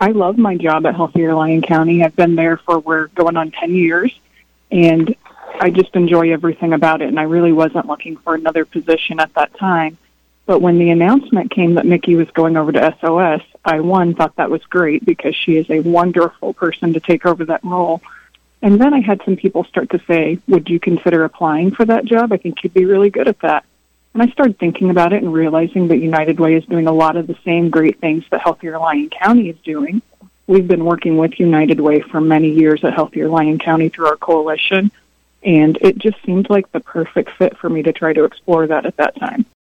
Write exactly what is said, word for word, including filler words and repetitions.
I love my job at Healthier Lyon County. I've been there for, we're going on ten years, and I just enjoy everything about it, and I really wasn't looking for another position at that time. But when the announcement came that Mickey was going over to S O S, I, one, thought that was great because she is a wonderful person to take over that role. And then I had some people start to say, would you consider applying for that job? I think you'd be really good at that. And I started thinking about it and realizing that United Way is doing a lot of the same great things that Healthier Lyon County is doing. We've been working with United Way for many years at Healthier Lyon County through our coalition, and it just seemed like the perfect fit for me to try to explore that at that time.